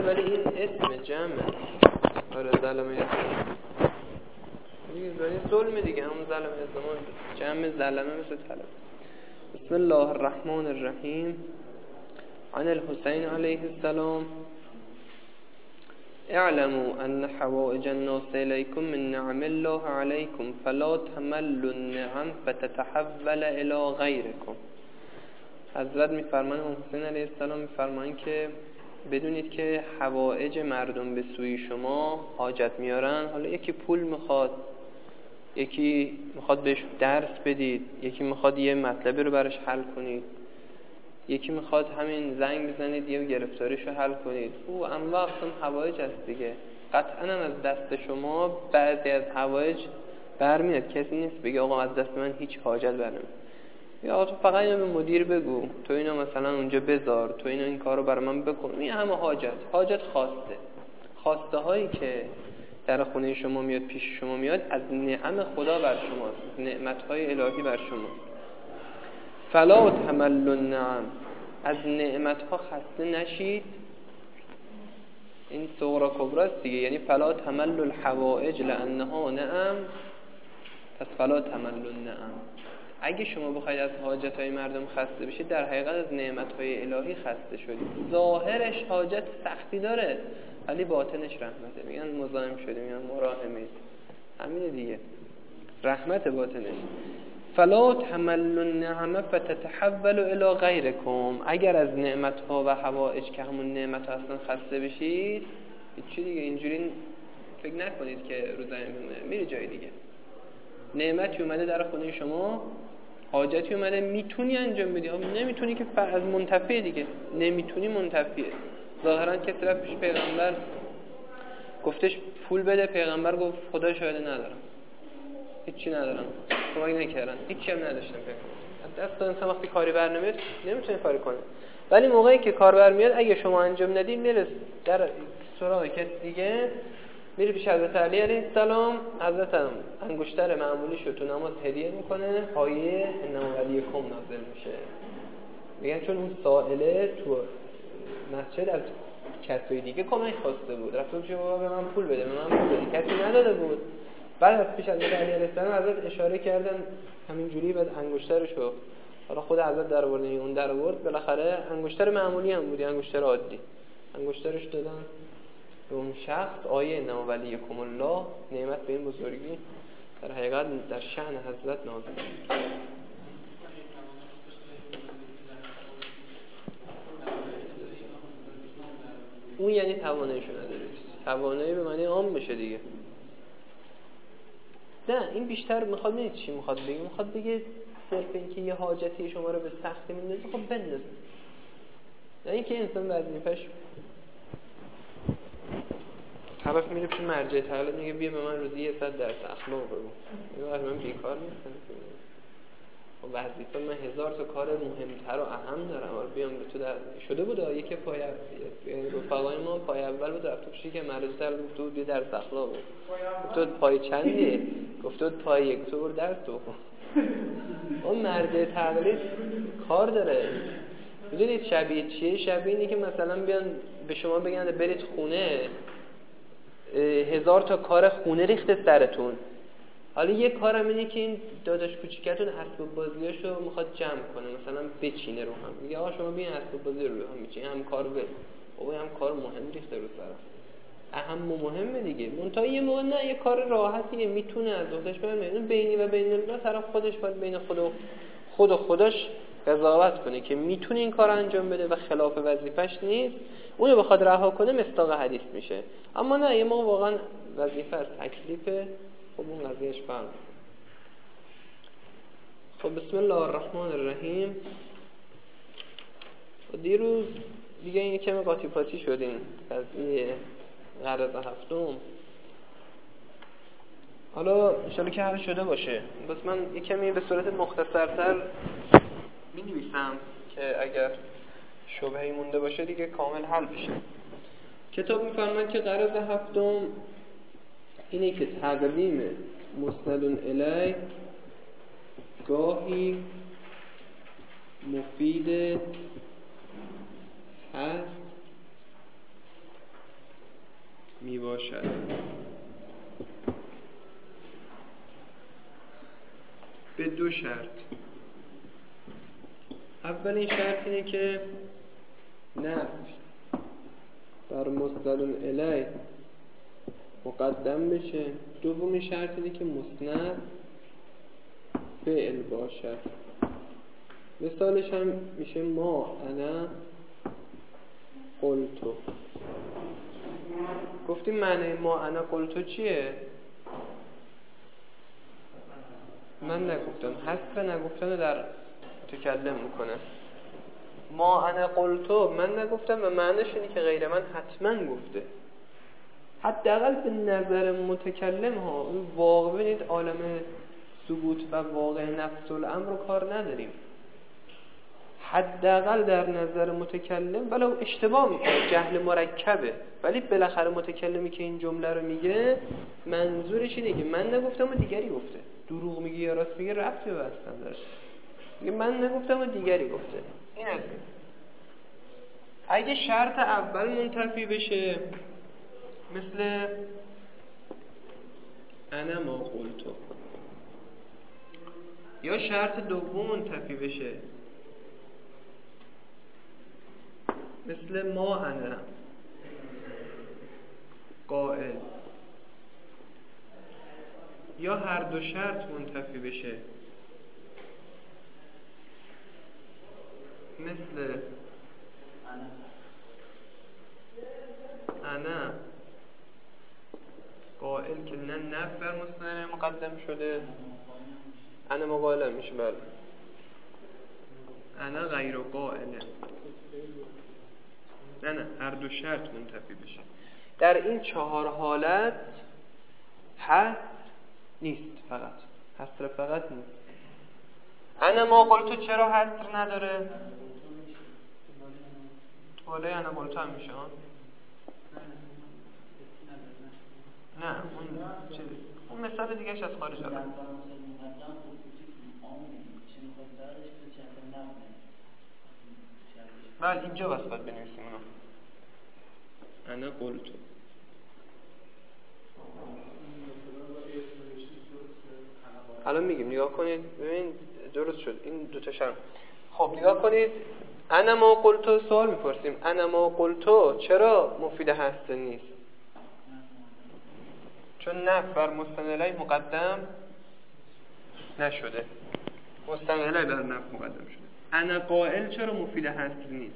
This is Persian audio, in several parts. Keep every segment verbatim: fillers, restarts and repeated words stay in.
آره ولی این اسم جمعه. آره ظلمه یظلمون دیگه ولی ظلم دیگه همون ظلمه یظلمون جمع ظلمه مثل طلب. بسم الله الرحمن الرحیم. عن الحسین علیه السلام اعلموا ان حوائج الناس الیکم من نعم الله علیکم فلا تملوا النعم فتتحول الی غیرکم. حضرت میفرمایند، حسین علیه السلام میفرمایند که بدونید که حوائج مردم به سوی شما حاجت میارن. حالا یکی پول میخواد، یکی میخواد بهش درس بدید، یکی میخواد یه مطلبی رو براش حل کنید، یکی میخواد همین زنگ بزنید یه گرفتاریش رو حل کنید. او انواع اقسام حوائج هست دیگه. قطعا از دست شما بعضی از حوائج برمیاد. کسی نیست بگه آقا از دست من هیچ حاجت برنمیاد. یا تو فقط اینو به مدیر بگو، تو اینو مثلا اونجا بذار، تو اینو این کارو برای من بکن. این همه حاجت حاجت خواسته خواسته هایی که در خونه شما میاد، پیش شما میاد، از نعم خدا بر شماست، نعمت های الهی بر شماست. فلا تملوا النعم، از نعمت ها خسته نشید. این صغرا کبرا است دیگه، یعنی فلا تملوا الحوائج لانها نعم، پس فلا تملوا النعم. اگه شما بخواید از حاجت های مردم خسته بشید، در حقیقت از نعمت های الهی خسته شدید. ظاهرش حاجت سختی داره ولی باطنش رحمته. میگن مزاحم شدیم، میگن مراحمید، همینه دیگه، رحمت باطنش. فلا تملوا النعم فتتحول الی غیرکم. اگر از نعمت ها و حوائج که همون نعمت ها هستن خسته بشید، چی دیگه اینجوری فکر نکنید که روزی میمونه، میری جای دیگه. نعمتی اومده در خونه شما، حاجتی اومده، میتونی انجام بدی، نمیتونی که از منتفیه دیگه، نمیتونی منتفیه. ظاهرا کسی رفت پیش پیغمبر گفتش پول بده، پیغمبر گفت خدا شاهده ندارم، هیچی ندارم، کمک نکردن، هیچی هم نداشتم. پیغمبر دست انسان وقتی کاری بر نمیاد نمیتونه کاری کنه، ولی موقعی که کار بر میاد اگه شما انجام ندید میرس در سراغ کسی دیگه، میره پیش حضرت علی علیه السلام. حضرت هم انگشتر معمولیشو تو نماز هدیه میکنه، آیه انما ولیکم نازل میشه. میگن چون اون سائله تو مسجد از کسای دیگه کمک خواسته بود، رفت بود بابا به من پول بده، به من پول بده، کسی نداده بود. بعد از پیش حضرت علی علیه السلام حضرت اشاره کردن همینجوری، بعد انگشترشو حالا خود حضرت در آورد، اون در آورد، بالاخره انگشتر معمولی هم بود، انگشتر عادی، انگشترش دادن به اون شخص. آیه انما ولیکم الله، نعمت به این بزرگی در حقیقت در شأن حضرت نازل شد. اون یعنی تواناییشو نداره، توانایی به معنی عام بشه دیگه. نه این بیشتر میخواد نه چی میخواد بگه، میخواد بگه صرف اینکه یه حاجتی شما رو به سختی میندازه، خب بندازه. نه اینکه انسان وظیفه‌اش طرف میره پیش مرجع تعالی میگه بیا به من روزی یه صد درس اخلاق بگو، میگه من بیکار نیستم، خب وظیفه من هزار تا کار مهمتر و اهم دارم، آره بیام به تو در شده بود. یکی پای رفقای ما پای اول بود، رفت پیشی که مرجع تعالی گفت تو بیا درس اخلاق بگو، تو پای چندی؟ گفت تو پای یک، تو برو درس تو. اون مرجع تعالی کار داره. میدونید شبیه چیه؟ شبیه اینه که مثلا بیان به شما بگن برید خونه، هزار تا کار خونه ریخته سرتون، حالا یه کارم اینه که این داداش کوچیکتون اسباب بازیاشو میخواد جمع کنه، مثلا بچینه رو هم، میگه آقا شما بیاین اسباب بازی رو هم میچینه، هم کارو بده، بابا هم کار مهم ریخته رو سرم، اهم و مهمه دیگه. منتها یه موقع نه، یه کار راحتیه میتونه از خودش برمیاد، اینو بینی و بین الله طرف خودش باید بین خود و خود و خودش قضاوت کنه که میتونه این کار انجام بده و خلاف وظیفش نیست، اونو بخواد رها کنه مصداق حدیث میشه. اما نه، یه ما واقعا وظیفه است، تکلیفه، خب اون قضیهش فرق. خب بسم الله الرحمن الرحیم. دیروز دیگه این کمی قاطی پاتی شدیم قضیه قرض هفتم، حالا انشالله که حل شده باشه. بس من یک کمی به صورت مختصرتر می نویسم که اگر شبهه‌ای مونده باشه دیگه کامل حل بشه. کتاب می‌فرماید که قرض هفتم اینه که تقدیم مسند الیه گاهی مفید هست می باشد. به دو شرط. اولین شرط اینه که نفی بر مستند الیه مقدم بشه. دومین شرط اینه که مسند فعل باشد. مثالش هم میشه ما انا قلتو. گفتیم معنی ما انا قلتو چیه؟ من نگفتم، حذف نگفتن در متکلم میکنه. ما انا قلتو من نگفتم و معنیش اینه که غیر من حتما گفته. حداقل به نظر متکلم ها اون واقع ببینید عالم ثبوت و واقع نفس الامر رو کار نداریم. حداقل در نظر متکلم ولو اشتباه میکنه، جهل مرکبه، ولی بالاخره متکلمی که این جمله رو میگه منظورش اینه که من نگفتم و دیگری گفته. دروغ میگه یا راست میگه ربطی به اصلا داره. میگه من نگفتم و دیگری گفته. این از این. اگه شرط اول منتفی بشه مثل انا ما قلتو، یا شرط دوم منتفی بشه مثل ما انا قائل، یا هر دو شرط منتفی بشه مثل انا قائل که نه نفی بر مستند مقدم شده، انا مقالم میشه. بله انا غیر قائله. نه نه هر دو شرط منتفی بشه. در این چهار حالت حذف نیست، فقط حصر فقط نیست. انا ما قلتو چرا حصر نداره؟ توله انا قلتو هم میشه ها؟ نه اون چیز اون مثال دیگهش از خارج آمد. بله اینجا بس باید بنویسیم اونو. انا قلتو. الان میگیم نگاه کنید ببین درست شد این دو تا شرط. خب نگاه کنید انا ما قلتو سوال میپرسیم انا ما قلتو چرا مفید هست نیست؟ چون نفی بر مستند الیه مقدم نشده. مستند الیه بر نفی مقدم شده. انا قائل چرا مفید هست نیست؟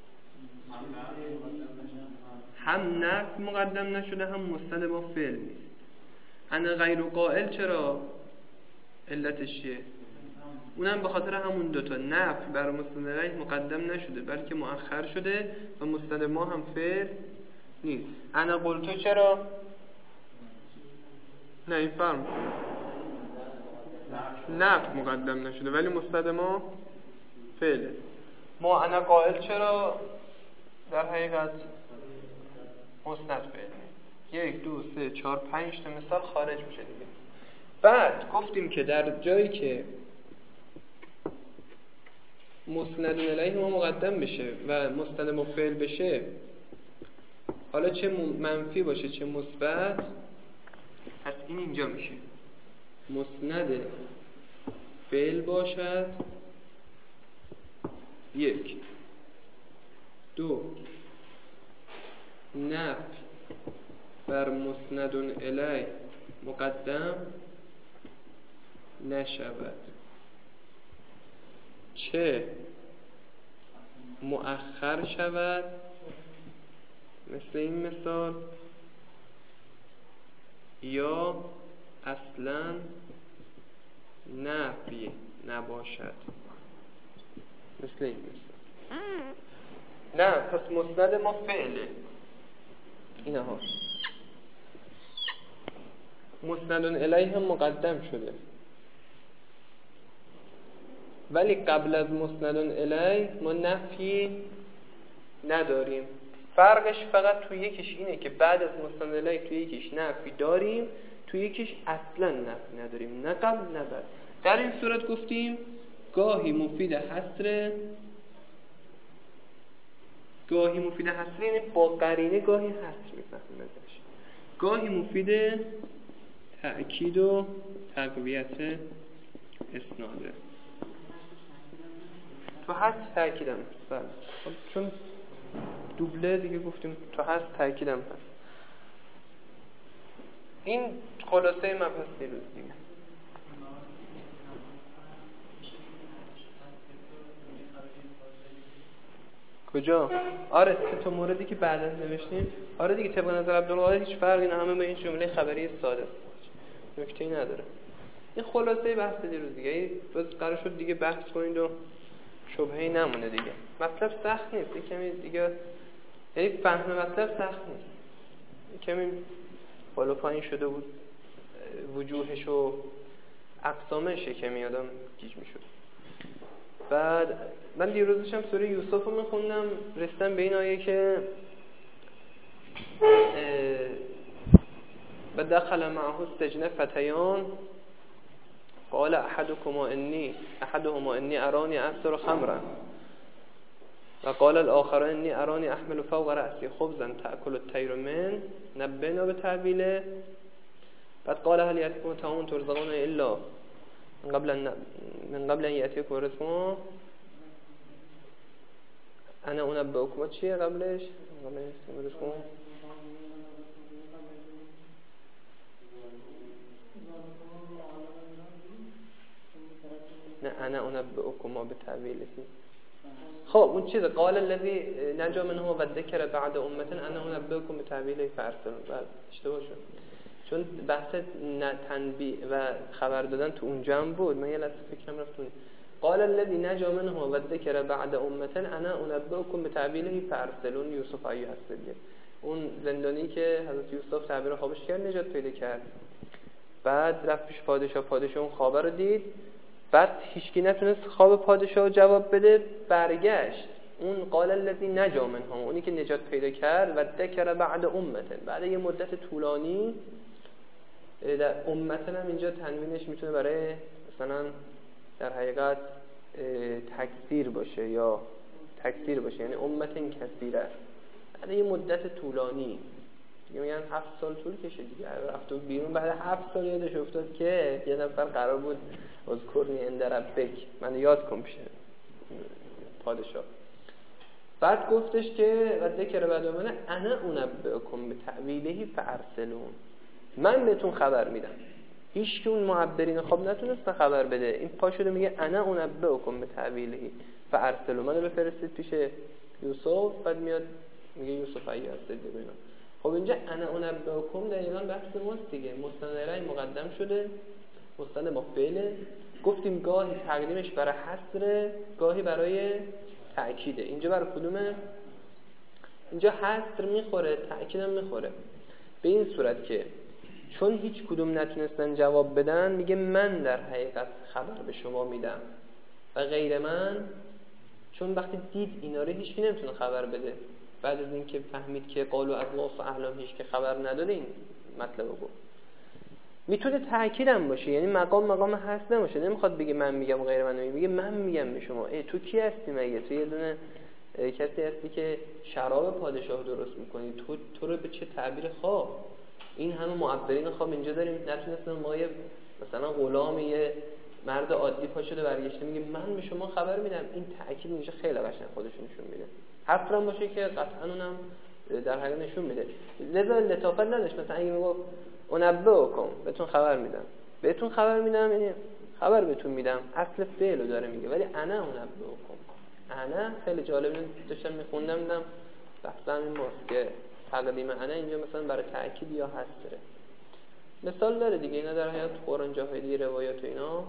هم نفی مقدم نشده هم مستند با فعل نیست. انا غیر قائل چرا علتش چیه؟ اونم به خاطر همون دوتا، نفی بر مستند الیه مقدم نشده بلکه مؤخر شده و مستند ما هم فعل نیست. انا قلتو چرا؟ نه این فرم نفی مقدم نشده ولی مستند ما فعله. ما انا قائل چرا در حقیقت مسند فعله. یک دو سه چهار پنج تا مثال خارج میشه دیگه. بعد گفتیم که در جایی که مسند الیه ما مقدم بشه و مستند ما فعل بشه، حالا چه منفی باشه چه مثبت، پس این اینجا میشه مسند فعل باشد. یک دو نفی بر مسند الیه مقدم نشود، چه مؤخر شود مثل این مثال، یا اصلا نفی نباشد مثل این مثال. نه پس مسند ما فعله. اینه ها مسند الیه هم مقدم شده ولی قبل از مسند الیه ما نفی نداریم. فرقش فقط تو یکیش اینه که بعد از مسند الیه تو یکیش نفی داریم تو یکیش اصلا نفی نداریم، نه قبل نه بعد. در این صورت گفتیم گاهی مفید حصر گاهی مفید حصر یعنی با قرینه، گاهی حصر میفهمیم ازش. گاهی مفید تأکید و تقویت اسناده. تو هست تأکیدم بله، چون دوبله دیگه گفتیم تو هست تأکیدم هست. این خلاصه مبحث دیروز دیگه. کجا؟ آره سه تا موردی که بعدا نوشتیم. آره دیگه طبق نظر عبدالقادر هیچ فرقی نه، همه با این جمله خبری ساده است، نکته‌ای نداره. این خلاصه بحث دیروز دیگه. روز قرار شد دیگه بحث کنید و شبهه‌ای نمونه دیگه. مطلب سخت نیست، یه کمی دیگه، یعنی فهم مطلب سخت نیست، یه کمی بالا پایین شده بود وجوهش و اقسامش، یه کمی آدم گیج میشد. بعد من دیروزش هم سوره یوسف رو میخوندم، رسیدم به این آیه که و دخل معه السجن فتیان قال احدكما اني احدهما اني اراني اعصر خمرا و قال الاخر اني اراني احمل فوق رأسي خبزا تأكل الطير من نبئنا بتأويله. بعد قال هل يأتيكم طعام ترزقونه الا من قبل ان من قبل ان يأتيكم رزقه انا انبئكم چیه قبلش قبلش رزقه نه انا انبئكم بتأويله. خب اون چیز قال الذي نجا منه و ذکر بعد امه انا انبئكم بتأويله فارسلون. بعد اشتباه شد چون بحث تنبیه و خبر دادن تو اونجا هم بود، من یه لحظه فکرم رفت اون قال الذي نجا منه و ذکر بعد امه انا انبئكم بتأويله فارسلون. یوسف آیه هست دیگه، اون زندانی که حضرت یوسف تعبیر خوابش کرد نجات پیدا کرد، بعد رفت پیش پادشاه، پادشاه اون خواب رو دید، بعد هیچکی نتونست خواب پادشاه رو جواب بده، برگشت اون قال الذي نجا منه، اونی که نجات پیدا کرد و ذکر بعد امه، بعد یه مدت طولانی. در امتن هم اینجا تنوینش میتونه برای مثلا در حقیقت تکثیر باشه یا تکثیر باشه، یعنی امتن کثیره، بعد یه مدت طولانی دیگه، میگن هفت سال طول کشید دیگه، رفت بیرون بعد هفت سال یادش افتاد که یه نفر قرار بود اذکرنی عند ربک، من یاد کن پیش پادشاه. بعد گفتش که و ذکر بعد من انا انبئکم بتأویله فارسلون، من بهتون خبر میدم. هیچ که اون معبرین خواب نتونست خبر بده، این پا شده میگه انا انبئکم بتأویله فارسلون، منو بفرستید پیش یوسف. بعد میاد میگه یوسف اگه هست دیگه اینا. خب اینجا انا انبئکم دقیقاً بحث ماست دیگه، مستند الیه مقدم شده، مستند با فعل. گفتیم گاهی تقدیمش برای حصر، گاهی برای تأکیده. اینجا برای کدومه؟ اینجا حصر میخوره، تأکیدم میخوره، به این صورت که چون هیچ کدوم نتونستن جواب بدن، میگه من در حقیقت خبر به شما میدم و غیر من، چون وقتی دید اینا رو هیچ کی نمیتونه خبر بده، بعد از اینکه فهمید که قالوا اضغاث احلام هیچ که خبر نداره، این مطلب رو گفت. میتونه تأکیدم باشه، یعنی مقام مقام هست نباشه، نمیخواد بگه من میگم غیر من میگه من میگم به شما. ای تو کی هستی مگه؟ تو یه دونه کسی هستی که شراب پادشاه درست میکنی، تو تو رو به چه تعبیر خواب؟ این همه معبرین خواب اینجا داریم، نتونستن ما یه مثلا غلام یه مرد عادی پا شده برگشته میگه من به شما خبر میدم. این تأکید اینجا خیلی قشنگ خودش نشون میده، حفرم باشه که قطعا اونم در حقیقت نشون میده. لذا لطافت نداشت مثلا اگه میگه انبئکم بهتون خبر میدم، بهتون خبر میدم یعنی خبر بهتون میدم، اصل فعل رو داره میگه، ولی انا انبئکم، انا خیلی جالب داشتم میخوندم دیدم بحث همین ماست که تقدیم انا اینجا مثلا برای تأکید یا حصره. مثال داره دیگه، اینا در حیات قرآن جاهای دیگه روایات و اینا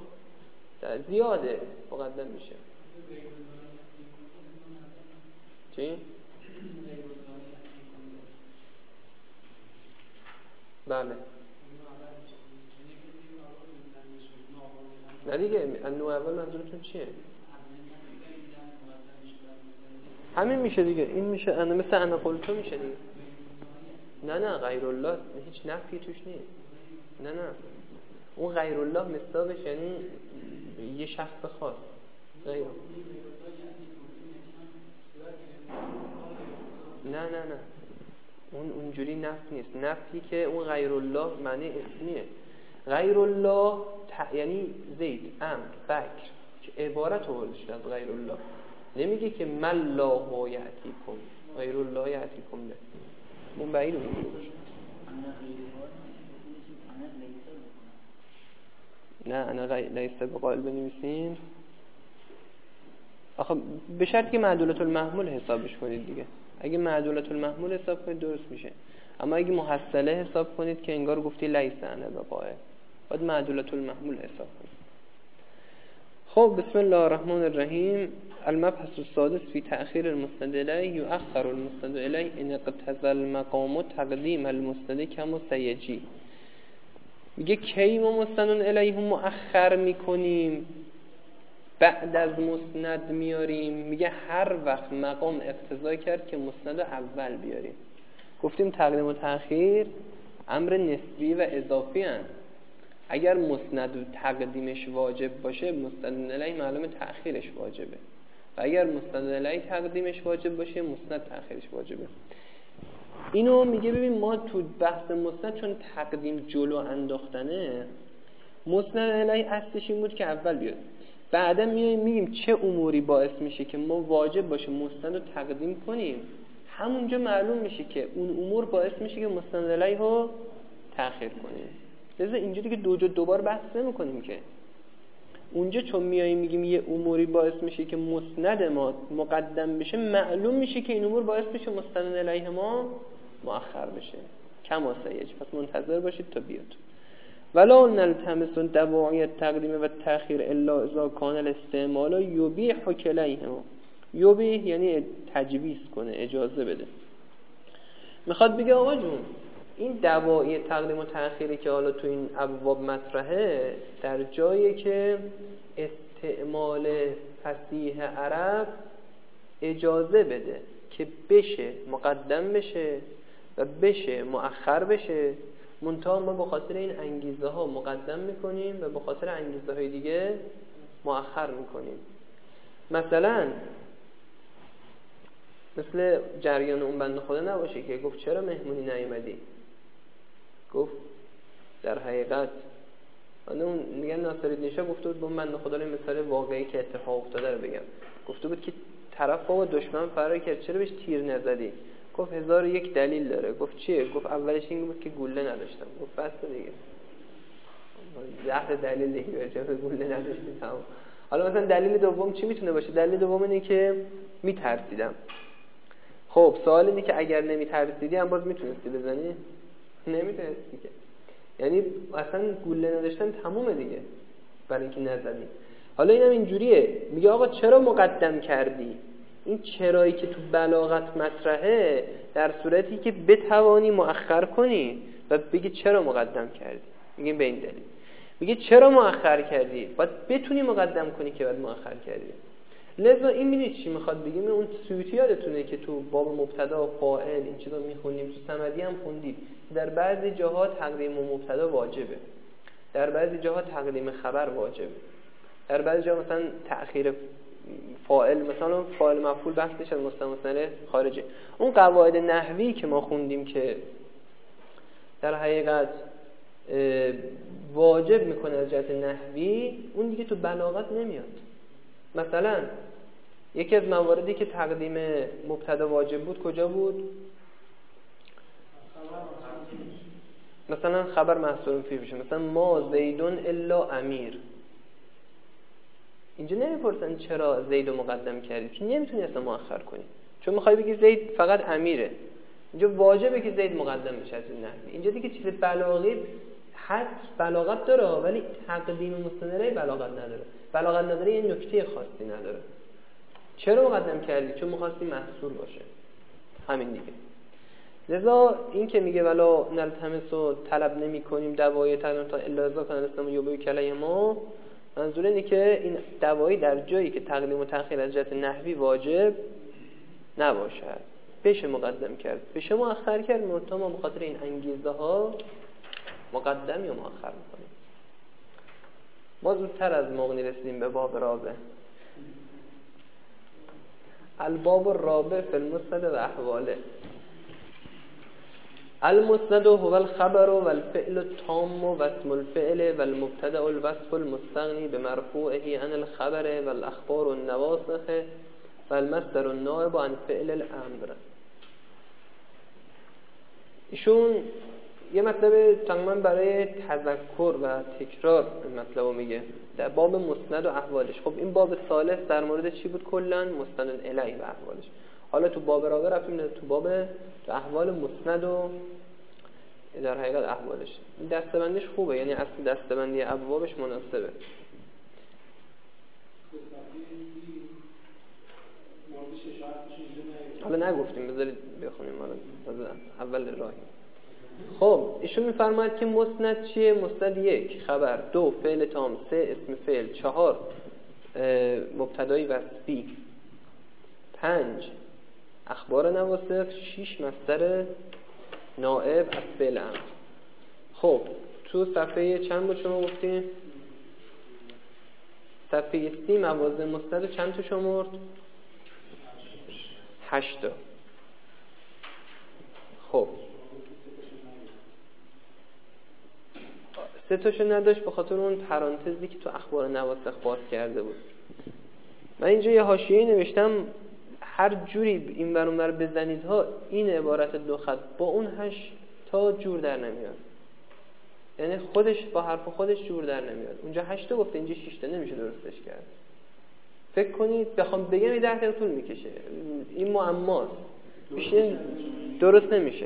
زیاده مقدم میشه. چی؟ بله نه دیگه، انو اول منظورتون چیه؟ همین میشه دیگه، این میشه انا، مثل انا قلتو میشه دیگه. نه نه غیر الله هیچ نفی توش نیست، نه نه اون غیر الله مصداقش یعنی یه شخص خاص غیر. نه نه نه اون اونجوری نفی نیست. نفی که اون غیر الله معنی اسمیه. غیر الله ت... یعنی زید، عمرو، بکر که عبارت آورده شده از غیر الله. نمیگه که من الله یأتیکم، غیر الله یأتیکم به اون بعید اونجوری باشه. نه انا غیر لیسه بقائل بنویسین. آخه به شرطی که معدولة المحمول حسابش کنید دیگه. اگه معدولة المحمول حساب کنید درست میشه. اما اگه محصله حساب کنید که انگار گفتی لیسه انا بقائل، باید معدولة المحمول حساب کنید. خب بسم الله الرحمن الرحیم. المبحث السادس في تأخير المسند إليه. يؤخر المسند إليه إن اقتضى المقام تقدیم المسند كما سيجي. میگه کی ما مسند الیه مؤخر میکنیم، بعد از مسند میاریم. میگه هر وقت مقام اقتضا کرد که مسند اول بیاریم. گفتیم تقدیم و تأخیر امر نسبی و اضافی هن. اگر مسند تقدیمش واجب باشه مسند الیه معلومه تأخیرش واجبه، و اگر مسند الیه تقدیمش واجب باشه مسند تأخیرش واجبه. اینو میگه ببین ما تو بحث مسند چون تقدیم جلو انداختنه، مسند الیه اصلش این بود که اول بیاد، بعدا میایم میگیم چه اموری باعث میشه که ما واجب باشه مسند رو تقدیم کنیم، همونجا معلوم میشه که اون امور باعث میشه که مسند الیه رو تأخیر کنیم. لذا اینجوری که دو جا دوبار بحث نمی‌کنیم که اونجا چون میاییم میگیم یه اموری باعث میشه که مسند ما مقدم بشه، معلوم میشه که این امور باعث میشه مسند الیه ما مؤخر بشه. کما سیج، پس منتظر باشید تا بیاد. ولا نلتمس دواعی التقدیم و التأخیر الا اذا کان الاستعمال یبیح کلیهما. یبیح یعنی تجویز کنه، اجازه بده. میخواد بگه آقا جون این دواعی تقدیم و تأخیری که حالا تو این ابواب مطرحه در جایی که استعمال فصیح عرب اجازه بده که بشه مقدم بشه و بشه مؤخر بشه، منتها ما به خاطر این انگیزه ها مقدم میکنیم و به خاطر انگیزه های دیگه مؤخر میکنیم. مثلا مثل جریان اون بنده خدا نباشه که گفت چرا مهمونی نیومدی؟ گفت در حقیقت اون میگن ناصرالدین شاه گفته بود به من خدا این مثال واقعی که اتفاق افتاده رو بگم. گفته بود که طرف با دشمن فرار کرد، چرا بهش تیر نزدی؟ گفت هزار و یک دلیل داره. گفت چیه؟ گفت اولش این بود که گوله نداشتم. گفت بس دیگه ده دلیل دیگه چرا گوله نداشتی تمام. حالا مثلا دلیل دوم چی میتونه باشه؟ دلیل دوم اینه که میترسیدم. خب سوال اینه که اگر نمیترسیدی هم باز میتونستی بزنی؟ نمیتونستی که. یعنی اصلا گوله نداشتن تمومه دیگه برای اینکه نزدی. حالا اینم اینجوریه، میگه آقا چرا مقدم کردی؟ این چرایی که تو بلاغت مطرحه در صورتی که بتوانی مؤخر کنی و بگی چرا مقدم کردی. میگیم به این دلیل. میگه چرا مؤخر کردی؟ باید بتونی مقدم کنی که باید مؤخر کردی. لذا این میدید چی میخواد بگیم؟ اون سیوطی یادتونه که تو باب مبتدا و فاعل این چیزا میخونیم، تو صمدی هم خوندید. در بعضی جاها تقدیم مبتدا واجبه، در بعضی جاها تقدیم خبر واجبه، در بعضی جاها مثلا تأخیر فاعل، مثلا فاعل مفعول بحثش از مستمر خارجه. اون قواعد نحوی که ما خوندیم که در حقیقت واجب میکنه از جهت نحوی، اون دیگه تو بلاغت نمیاد. مثلا یکی از مواردی که تقدیم مبتدا واجب بود کجا بود؟ مثلا خبر محصور فی بشه، مثلا ما زیدون الا امیر. اینجا نمیپرسن چرا زیدو مقدم کردی، چون نمیتونی اصلا مؤخر کنی، چون میخوای بگی زید فقط امیره. اینجا واجبه که زید مقدم بشه از این نحوی. اینجا دیگه چیز بلاغی حد بلاغت داره ولی تقدیم مستندی بلاغت نداره. بلاغت نداره یه نکته خاصی نداره. چرا مقدم کردی؟ چون می‌خواستی محصول باشه، همین دیگه. لذا این که میگه ولا نلتمس و طلب نمی کنیم دوایی تقدیم تا الا اذا کان الاسلام یبیح کلیه ما، منظور اینه که این دوایی در جایی که تقدیم و تأخیر از جهت نحوی واجب نباشد بشه مقدم کرد، بشه مؤخر کرد، منتها ما به خاطر این انگیزه ها مقدم یا مؤخر میکنیم. ما زودتر از مغنی رسیدیم به باب رابع. الباب الرابع فی المسند و احواله. المسند هو الخبر والفعل التام واسم الفعل والمبتدا الوصف المستغني بمرفوعه عن الخبر والاخبار النواسخ والمصدر النائب عن فعل الامر. ایشون یه مطلب تقریبا برای تذکر و تکرار مطلب رو میگه در باب مسند و احوالش. خب این باب ثالث در مورد چی بود کلا؟ مسند الیه و احوالش. حالا تو باب رابع رفتیم تو باب تو احوال مسند و در حقیقت احوالش. این دستبندیش خوبه، یعنی اصل دستبندی ابوابش مناسبه. حالا نگفتیم، بذارید بخونیم حالا اول راهی. خب ایشون میفرماید که مسند چیه؟ مسند یک خبر، دو فعل تام، سه اسم فعل، چهار مبتدای وصفی، پنج اخبار نواسخ، شش مصدر نائب از فعل امر. خب تو صفحه چند بود شما گفتیم؟ صفحه سی موازه مسند چند تو شمرد؟ هشتا. خب سه تاشو نداشت به خاطر اون پرانتزی که تو اخبار نواسخ باز کرده بود. من اینجا یه حاشیه‌ای نوشتم هر جوری این ور اون ور بزنید ها این عبارت دو خط با اون هشت تا جور در نمیاد، یعنی خودش با حرف خودش جور در نمیاد. اونجا هشت تا گفته اینجا شش تا، نمیشه درستش کرد. فکر کنید بخوام بگم این ده دقیقه طول میکشه، این معماست، میشه درست نمیشه.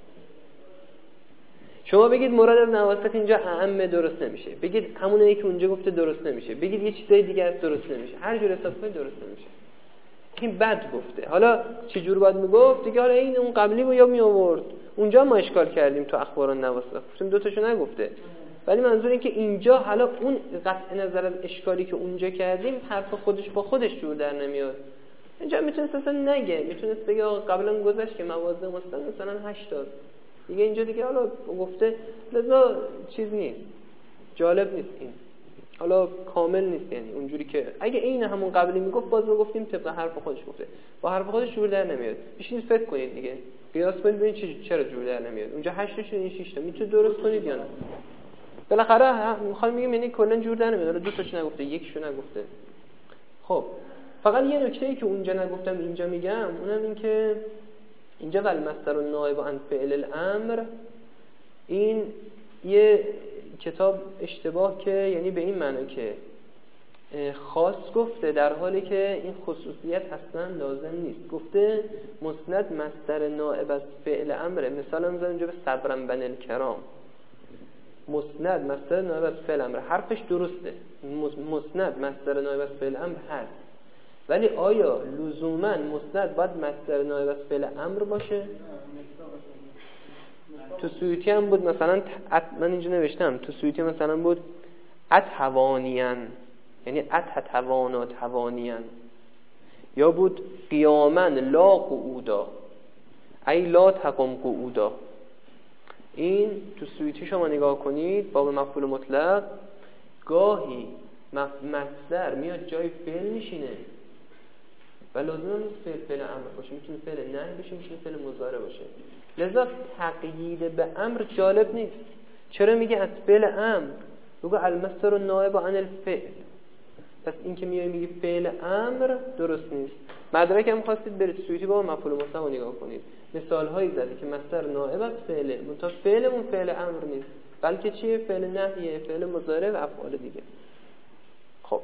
شما بگید مراد از نواسخ اینجا اعم درست نمیشه، بگید همونه که اونجا گفته درست نمیشه، بگید یه چیزای دیگه از درست نمیشه، هر جور حساب کنید درست نمیشه. این بد گفته. حالا چه جور باید میگفت دیگه؟ حالا این اون قبلی رو یا می آورد اونجا ما اشکال کردیم تو اخبار نواسخ گفتیم دو تاشو نگفته، ولی منظور این که اینجا حالا اون قطع نظر از اشکالی که اونجا کردیم حرف خودش با خودش جور در نمیاد. اینجا میتونست اصلا نگه، میتونست بگه آقا قبلا گذشت که موازه مستند مثلا هشت تا دیگه، اینجا دیگه حالا گفته لذا چیز نیست، جالب نیست این، حالا کامل نیست. یعنی اونجوری که اگه این همون قبلی میگفت باز رو گفتیم طبق حرف خودش گفته، با حرف خودش جور در نمیاد. بشینید فکر کنید دیگه، قیاس کنید ببینید چرا جور در نمیاد. اونجا هشت تا این شش تا میتونید درست کنید یا نه؟ بالاخره میخوام بگم یعنی کلا جور در نمیاد. حالا دو تاش نگفته، یکیشو نگفته. خب فقط یه نکته‌ای که اونجا نگفتم اینجا میگم، اونم این که اینجا ول مصدر النائب عن فعل الامر، این یه کتاب اشتباه که یعنی به این معنی که خاص گفته در حالی که این خصوصیت اصلا لازم نیست. گفته مسند مصدر نائب از فعل امر، مثلا میذارم اینجا به صبرن بن الکرام، مسند مصدر نائب از فعل امر، حرفش درسته، مسند مصدر نائب از فعل امر هست، ولی آیا لزوما مسند باید مصدر نائب از فعل امر باشه؟ تو سیوطی هم بود مثلا ات، من اینجا نوشتم تو سیوطی مثلا بود اتوانیان، یعنی اتتوانا توانیان، یا بود قیامن لا قعودا ای لا تقم قعودا. این تو سیوطی شما نگاه کنید باب مفعول مطلق گاهی مصدر میاد جای فعل میشینه و لازم نیست فعل فعل امر باشه، میتونه فعل نهی باشه، میتونه فعل مضارع باشه. لذا تقیید به امر جالب نیست. چرا میگه از فعل امر؟ بگو المصدر النائب عن الفعل. پس این که میای میگی فعل امر درست نیست. مدرک هم خواستید برید سیوطی با مفعول مطلق رو نگاه کنید، مثال هایی زده که مصدر نائب از فعله، منتها فعلمون فعل امر نیست، بلکه چیه؟ فعل نهیه، فعل مضارع و افعال دیگه. خب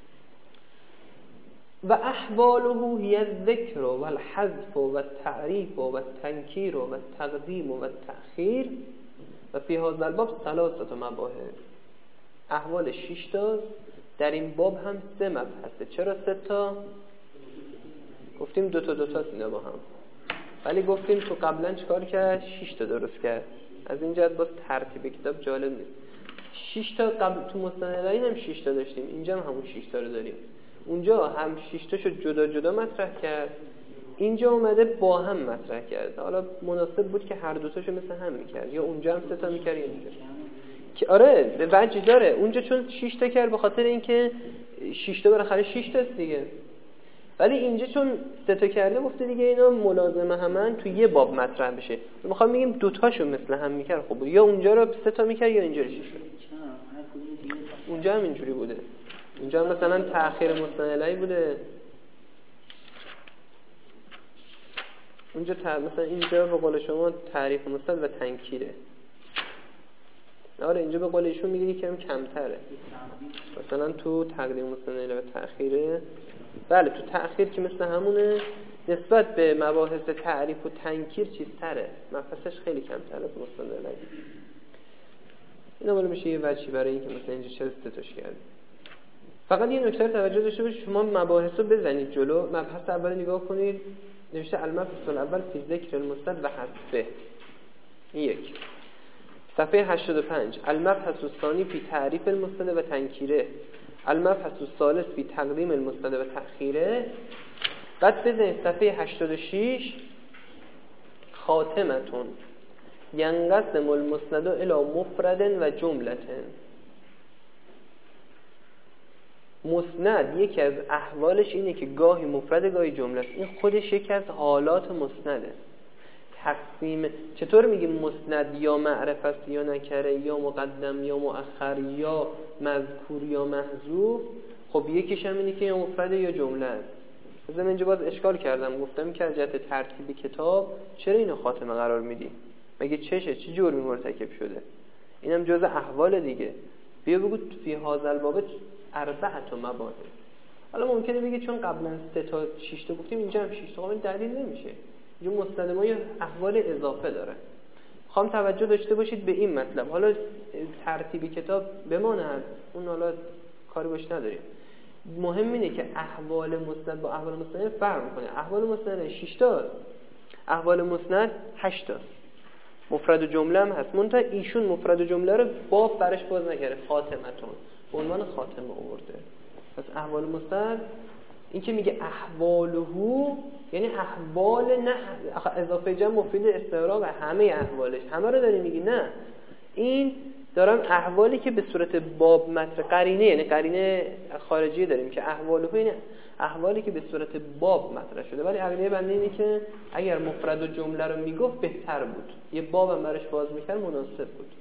و احواله هی الذکر و الحذف و التعریف و التنکیر و التقدیم و التأخیر و فی هذا الباب ثلاثه مباحث. احوال شش تا، در این باب هم سه مبحثه. چرا سه تا؟ گفتیم دو تا دو تا اینا با هم، ولی گفتیم تو قبلا چیکار کرد؟ شش تا درست کرد. از این جهت باز ترتیب کتاب جالب نیست. شش تا قبل تو مسند الیه هم شش تا داشتیم، اینجا هم همون شش تا رو داریم. اونجا هم شش تاشو جدا جدا مطرح کرد، اینجا اومده با هم مطرح کرد. حالا مناسب بود که هر دو تاشو مثل هم میکرد، یا اونجا هم سه تا میکرد یا اینجا. که آره به وجه داره اونجا چون شش تا کرد به خاطر اینکه شش تا بالاخره شش تا است دیگه. ولی اینجا چون سه تا کرده گفته دیگه اینا ملازمه همن تو یه باب مطرح بشه. میخوام بگیم دوتاشو مثل هم میکرد خب یا اونجا رو سه تا میکرد یا اینجا رو شش. اونجا هم اینجوری بوده. اونجا هم مثلا تأخیر مستند الیه بوده. اونجا مثلا اینجا به قول شما تعریف مستند و تنکیره. آره اینجا به قول ایشون میگه یکم کمتره. مثلا تو تقدیم مستند الیه و تأخیره، بله تو تأخیر که مثل همونه، نسبت به مباحث تعریف و تنکیر چیزتره، مبحثش خیلی کمتره از مستند الیه. اینا بالا میشه یه وجهی برای اینکه مثلا اینجا چرا استتاش کرد. فقط یه نکته توجه داشته باشید، شما مباحث رو بزنید جلو. مبحث اول نگاه کنید، نوشته المبحث الاول فی ذکر المسند و حذفه. این یک. صفحه هشتاد و پنج المبحث الثانی فی تعریف المسند و تنکیره. المبحث الثالث فی تقدیم المسند و تأخیره. بعد بزنید صفحه هشتاد و شش خاتمتون ینقسم المسند الی مفرد و جملة. مسند یکی از احوالش اینه که گاهی مفرد گاهی جمله است. این خودش یکی از حالات مسنده. تقسیم چطور میگیم مسند یا معرفت است یا نکره یا مقدم یا مؤخر یا مذکور یا محذوف؟ خب یکیش هم اینه که یا مفرد یا جمله است. مثلا اینجا باز اشکال کردم، گفتم که از جهت ترتیب کتاب چرا اینو خاتمه قرار میدی؟ مگه چشه؟ چه جرمی مرتکب شده؟ اینم جزء احوال دیگه. بیا بگو فی هذا الباب اربعه مباحث. حالا ممکنه بگی چون قبلا سه تا شش تا گفتیم اینجا هم شش تا، قابل دلیل نمیشه. اینجا مسند ما یه احوال اضافه داره. خواهم توجه داشته باشید به این مطلب. حالا ترتیب کتاب بماند، اون حالا کاری باش نداریم. مهم اینه که احوال مسند با احوال مسند فرق می‌کنه. احوال مسند شش تا، احوال مسند هشت تا. مفرد و جمله هم هست. منتها ایشون مفرد و جمله رو باب برش باز نکرده، خاتمتون به عنوان خاتمه آورده. پس احوال مسند این که میگه احواله یعنی احوال، نه اضافه جمع مفید استغراق همه احوالش، همه رو داری میگی؟ نه، این دارم احوالی که به صورت باب مطرح قرینه، یعنی قرینه خارجی داریم که احواله اینه احوالی که به صورت باب مطرح شده. ولی عقیده بنده اینه که اگر مفرد و جمله رو میگفت بهتر بود، یه باب هم برش باز میکرد مناسب بود.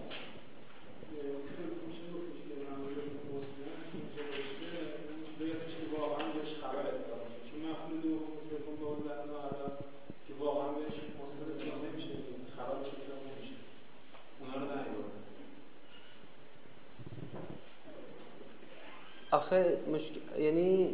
آخه مشکل یعنی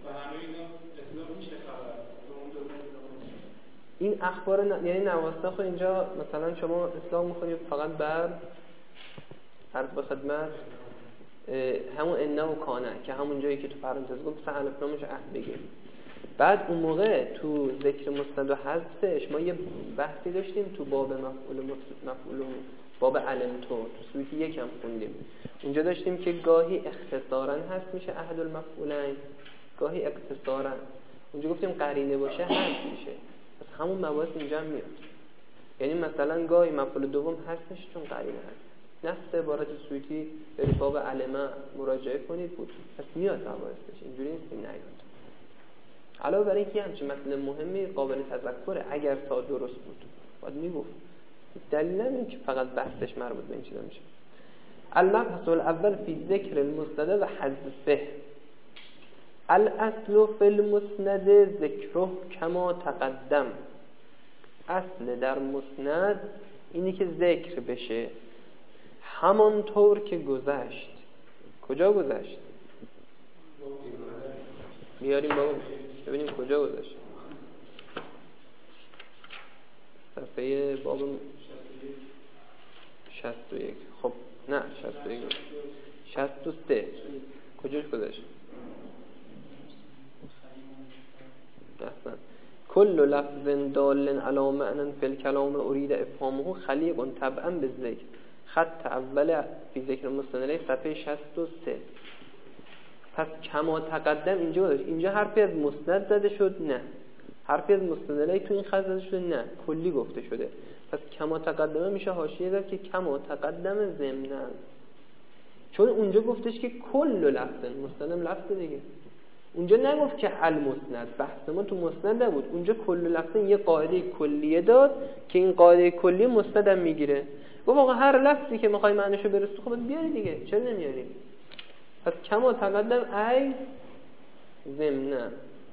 این اخبار ن... یعنی نواسخ اینجا مثلا شما اصلاح می‌کنید فقط بر عرض به خدمت همون انه و کانه که همون جایی که تو پرانتز گفت مثلا الف لامش عهد بگیر. بعد اون موقع تو ذکر مسند و حذفش ما یه بحثی داشتیم تو باب مفعول مفعول باب علم تو تو سویت یکم خوندیم. اونجا داشتیم که گاهی اختصارا هست میشه احد المفعولین، گاهی اختصارا. اونجا گفتیم قرینه باشه هست میشه. پس همون مباحث اینجا هم میاد. یعنی مثلا گاهی مفعول دوم هست میشه چون قرینه هست. نفس عبارت سویتی به باب علمه مراجعه کنید بود. پس میاد مباحثش، اینجوری نیست نیاد. علاوه بر اینکه همچین مسئله مهمی قابل تذکره، اگر تا درست بود باید میگفت. دلیل نمیدونم که فقط بحثش مربوط به این چیزا میشه. المبحث الاول فی ذکر المسند و حذفه. الاصل فی المسند ذکره کما تقدم. اصل در مسند اینی که ذکر بشه همانطور که گذشت. کجا گذشت؟ بیاریم بابا ببینیم کجا گذشت. صفحه باب شصت و یک. خب نه شصت و یک، شصت و سه. کجاش گذشت؟ اصلا کل لفظ دال علی معنی فی الکلام ارید افهامه خلیق طبعا بالذکر. خط اول فی ذکر المسند صفحه شصت و سه. پس کما تقدم اینجا گذاشت. اینجا حرفی از مسند زده شد؟ نه. حرفی از مسند تو این خط زده شده؟ نه. کلی گفته شده. پس کما تقدمه میشه حاشیه داد که کما تقدم ضمناً، چون اونجا گفتش که کل لفظ، مسندم لفظ دیگه. اونجا نگفت که المسند، بحث ما تو مسند نبود. اونجا کل لفظ یه قاعده کلیه داد که این قاعده کلی مسند هم میگیره. گفت آقا هر لفظی که میخوای معنیشو برسونی خب بیاری دیگه، چرا نمیاری؟ پس کما تقدم ای ضمن.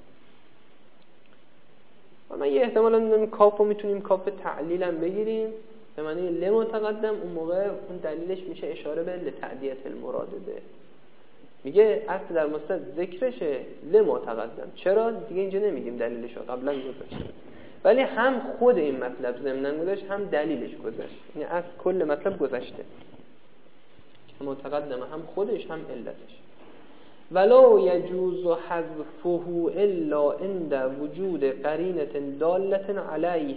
و من یه احتمالا میدونم کافو میتونیم کاف تعلیل هم بگیریم به معنی لما تقدم، اون موقع اون دلیلش میشه اشاره به لتعدیت المراد به. میگه اصل در مسند ذکرشه لما تقدم، چرا دیگه اینجا نمیگیم دلیلشو، قبلا گذاشته، ولی هم خود این مطلب ضمناً گذاشت هم دلیلش گذاشت، یعنی اصل کل مطلب گذاشته کما تقدم، هم خودش هم علتش. ولا یجوز حذفه الا عند وجود قرینه دالة علیه.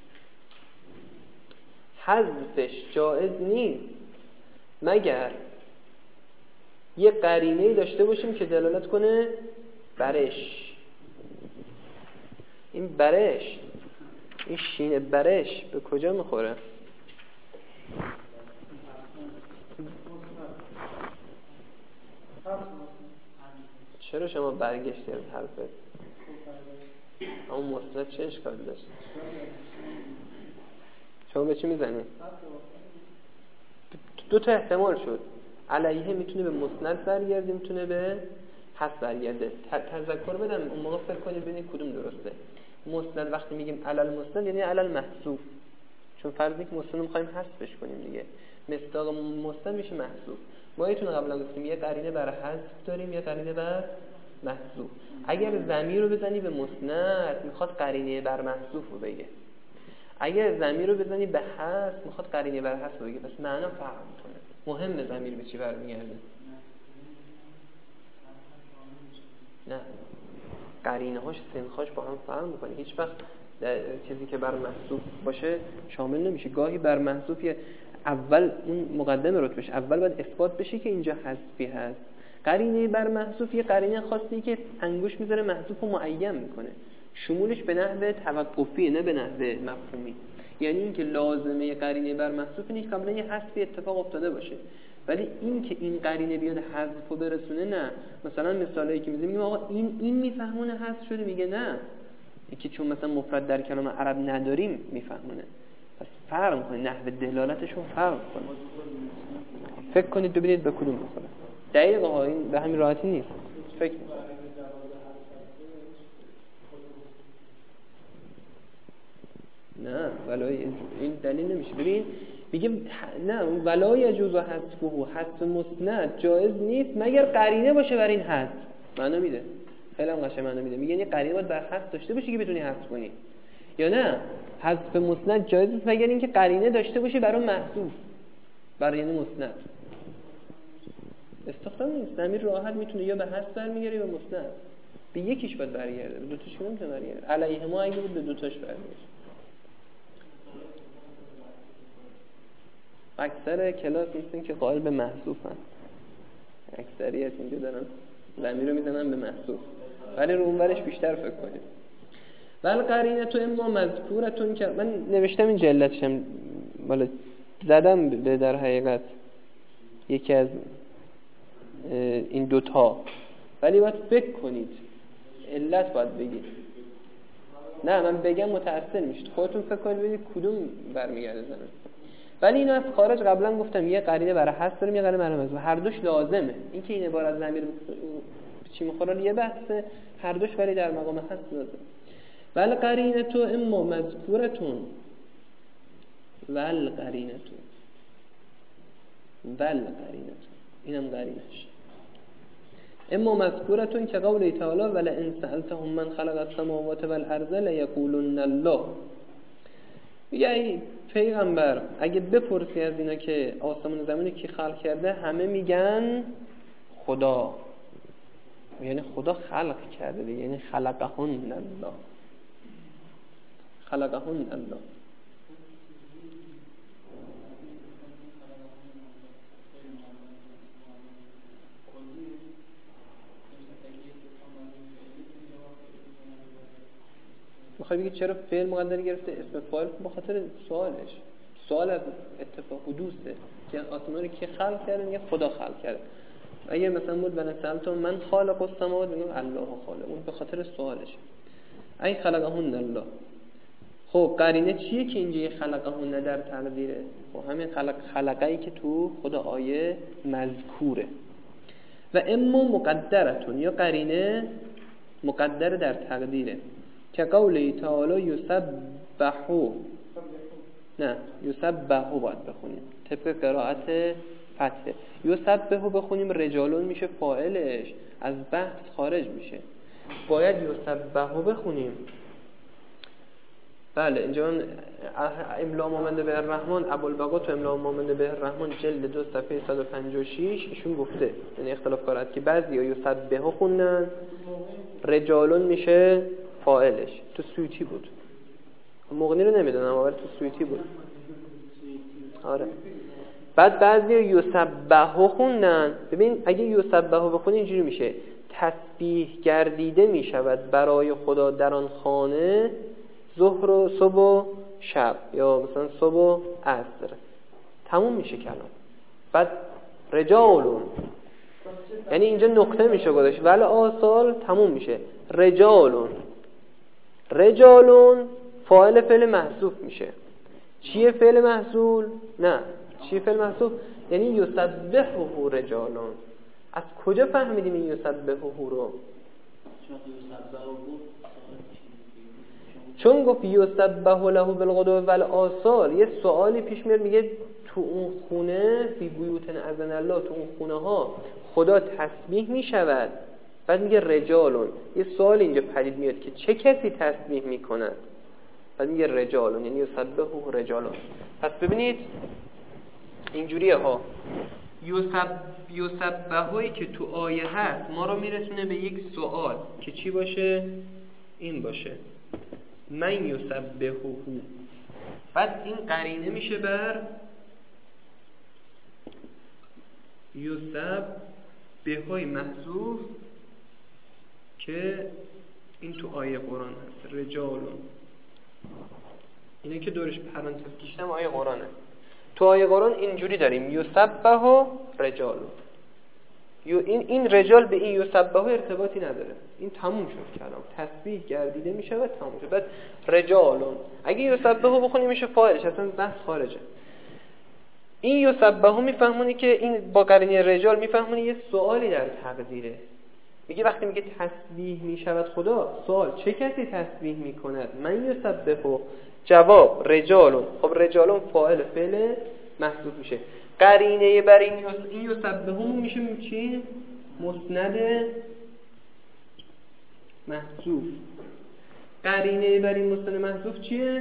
حذفش جائز نیست مگر یه قرینه‌ای داشته باشیم که دلالت کنه برش. این برش، این شین برش به کجا میخوره؟ چرا شما برگشتی از حرفت؟ اما مسند چه اشکالی داشت؟ شما به چی میزنی؟ دو تا احتمال شد. علیه میتونه به مسند برگرده، میتونه به حذف برگرده. تذکر بدم اون موقع فکر کنید ببینید کدوم درسته. مسند وقتی میگیم علل مسند یعنی علل محذوف، چون فرض یک مسند میخوایم حذفش کنیم دیگه، مصداق مسند میشه محذوف. ما ایتون قبلا گفتیم یه قرینه بر حذف داریم، یه قرینه بر محذوف. اگر ضمیر رو بزنی به مسند میخواد قرینه بر محذوف رو بگه، اگر ضمیر رو بزنی به حذف میخواد قرینه بر حذف رو بگه. پس معنا فرق میکنه. مهمه ضمیر به چی برمیگرده؟ نه، قرینه هاش سنخاش با هم فرق میکنه. هیچ وقت چیزی که بر محذوف باشه شامل نمیشه. گاهی بر محذوف اول اون مقدمه رتبهش اول باید اثبات بشه که اینجا حذفی هست. قرینه بر محذوف یه قرینه خاصی که انگوش میذاره محذوف رو معین میکنه، شمولش به نحو توقفی نه به نحو مفهومی. یعنی اینکه لازمه قرینه بر محذوف نیست قبلا یه حذفی اتفاق افتاده باشه، ولی این که این قرینه بیاد حذف رو برسونه نه. مثلا مثالایی که میزنیم میگیم آقا این این میفهمونه حذف شده، میگه نه اینکه چون مثلا مفرد در کلام عرب نداریم میفهمونه. پس فرق میکنه، نحو دلالتشون فرق میکنه. فکر کنید ببینید به کدوم میخوره. دقیقه ها این به همین راحتی نیست. فکر نه ولای این دلیل نمیشه. ببین میگه نه ولای یجوز حذفه، حذف مسند جایز نیست مگر قرینه باشه بر این حذف. معنا میده، خیلی هم قشنگ معنا میده. میگه یعنی قرینه باید بر حذف داشته باشه که بتونی حذف کنی، یا نه حذف مسند جایز نیست مگر اینکه قرینه داشته باشه برای محذوف، برای یعنی مسند. استخدام نیست. ضمیر راحت میتونه یا به حذف برمیگره یا به مسند. به یکیش باید برگرده، به دو تاش نمیتونه برگرده. علیه ما اگه بود به دو تاش برمیگره. اکثر کلاس نیستن که قائل به محذوفن، اکثریت اینجا دارن ضمیر رو میزنن به محذوف، ولی رو اونورش بیشتر فکر کنید. ول قرینه تو اما مذکورتون که من نوشتم این جلتشم بالا زدم به در حقیقت یکی از این دوتا، ولی باید فکر کنید علت باید بگید. نه من بگم متأثر میشید، خودتون فکر کنید ببینید کدوم برمیگرده زنه. ولی اینو از خارج قبلا گفتم یه قرینه برای حذف داریم یه قرینه برای محذوف، هر دوش لازمه. این که این عبارت ضمیر چی میخوره یه بحثه، هر دوش ولی در مقام حذف لازم. ول قرینه تو اما مذکورتون، ول قرینه تو ول قرینه تو اینم قرینش اما مذکورتون که قوله تعالی ولا ان سألتهم من خلق السماوات والارض لیقولن الله. یعنی پیغمبر اگه بپرسی از اینا که آسمان و زمین کی خلق کرده، همه میگن خدا. یعنی خدا خلق کرده، یعنی خلقهن الله، خلقهن الله. میخوای بگید چرا فعل مقدر گرفته اسم فاعل؟ به خاطر سوالش، سوال از اتفاق حدوثه که آسمان رو کی خلق کرده، میگه خدا خلق کرده. اگه مثلا بود من سألتم من خالق السماوات، میگم الله خالق، اون به خاطر سوالشه. ای خلقهن الله. خب قرینه چیه که اینجا یه خلقهن در تقدیره؟ خب همین خلق خلقه‌ای که تو خود آیه مذکوره. و اما مقدرتون، یا قرینه مقدر در تقدیره که قوله تعالی یسبحو، نه یسبحو باید بخونیم طبق قرائت فتحه. یسبحو بخونیم رجالون میشه فاعلش، از بحث خارج میشه. باید یسبحو بخونیم. بله اینجا املا مامنده به الرحمن، ابوالبقا تو املا مامنده به الرحمن جلد دو صفحه صد و پنجاه و شش ایشون گفته، یعنی اختلاف کارت که بعضی یا یسبحو خوندن رجالون میشه فاعلش. تو سویتی بود، مغنی رو نمیدونم ولی تو سویتی بود. آره بعد بعضی یسبحو خوندن. ببین اگه یسبحو بخونی اینجوری میشه تسبیح گردیده میشود برای خدا در آن خانه ظهر و صبح و شب، یا مثلا صبح و عصر. تموم میشه کلام. بعد رجالون، یعنی اینجا نقطه میشه گذاشت ولی آسال تموم میشه. رجالون، رجالون فاعل فعل محذوف میشه. چیه فعل محذوف؟ نه چیه فعل محذوف؟ یعنی یسبحو رجالون. از کجا فهمیدیم این یسبحو رو؟ چون گفت یسبح له بالغدو والآصال. یه سوالی پیش میاد، میگه تو اون خونه فی بیوت اذن الله، تو اون خونه ها خدا تسبیح میشود. بعد میگه رجالون. یه سوال اینجا پدید میاد که چه کسی تسبیح میکند؟ بعد میگه رجالون، یعنی یسبحو رجالون. پس ببینید اینجوریه ها، یسب یسبحویی که تو آیه هست ما رو میرسونه به یک سوال که چی باشه؟ این باشه من یسبحو. بعد این قرینه میشه بر یسبحوی محذوف که این تو آیه قرآن هست رجالون. اینه که دورش پرانتز کشیدم آیه قرآنه. تو آیه قرآن اینجوری داریم یسبحو رجالون. این این رجال به این یسبحو ارتباطی نداره. این تموم شد کلام، تسبیح گردیده میشه و تموم شد. بعد رجالون اگه یسبحو بخونی میشه فاعلش، اصلا بحث خارجه. این یسبحو میفهمونی که این با قرینه رجال میفهمونی یه سوالی در تقدیره. میگه وقتی میگه تسبیح میشود خدا، سوال چه کسی تسبیح میکند؟ من یسبحو. جواب رجالون. خب رجالون فاعل فعل محذوف میشه. قرینه بر این این یسبحو میشه چی؟ مسند محذوف. قرینه بر این مسند محذوف چیه؟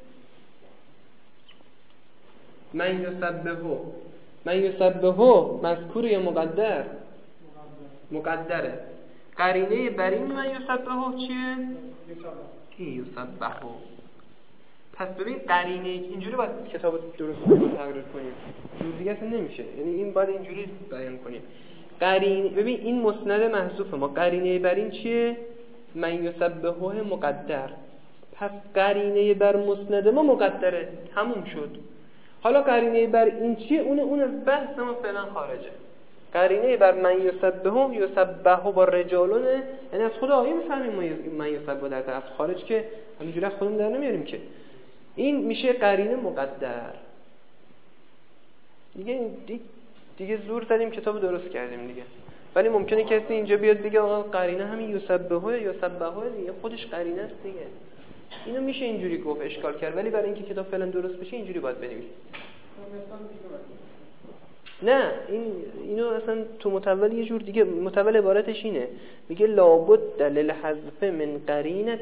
من یسبحو. من یسبحو مذکور یا مقدر؟ مقدره. قرینه بر این من یسبحو چیه؟ این یسبحو. پس ببین قرینه اینجوری باید کتاب درست تقریر کنیم، جور دیگه اصلا نمیشه. یعنی این باید اینجوری بیان کنیم. قرینه ببین این مسند محذوف ما، قرینه بر این چیه؟ من یسبحو مقدر. پس قرینه بر مسند ما مقدره، تموم شد. حالا قرینه بر این چیه؟ اون اون بحث ما فعلا خارجه. قرینه بر من یسبحو، یسبحو با رجالونه، یعنی از خود آیه میفهمیم من یسبحو در طرف خارج که همینجوری خودمون در نمیاریم که. این میشه قرینه مقدر. دیگه دیگه زور زدیم کتاب درست کردیم دیگه. ولی ممکنه کسی اینجا بیاد بگه آقا قرینه همین یسبحو یا یسبحو دیگه، خودش قرینه است دیگه. اینو میشه اینجوری گفت اشکال کرد، ولی برای اینکه کتاب فعلا درست بشه اینجوری باید بنویسیم. نه این اینو اصلا تو متول یه جور دیگه، متول عبارتش اینه، میگه لابد للحذف من قرینه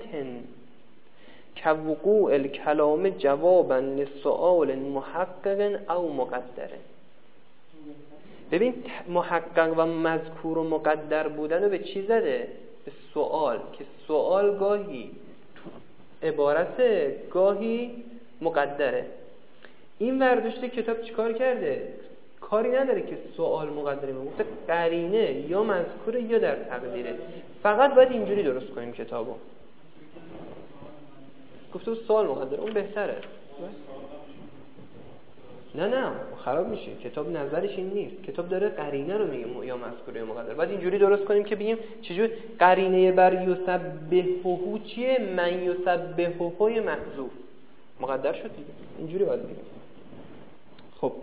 كوقوع الكلام جوابا للسؤال محقق او مقدره. ببین محقق و مذکور و مقدر بودن رو به چی زده؟ به سوال، که سوال گاهی عبارت گاهی مقدره. این ورداشته کتاب چیکار کرده؟ کاری نداره که سوال مقدره، گفته قرینه یا مذکوره یا در تقدیره. فقط باید اینجوری درست کنیم کتابو. گفته سوال مقدره، اون بهتره. نه نه خراب میشه. کتاب نظرش این نیست، کتاب داره قرینه رو میگه یا مذکور یا مقدر. بعد اینجوری درست کنیم که بگیم چجور قرینه بر یسبحه چیه؟ من یسبحه محذوف مقدر شد دیگه. اینجوری باید بگیم. خب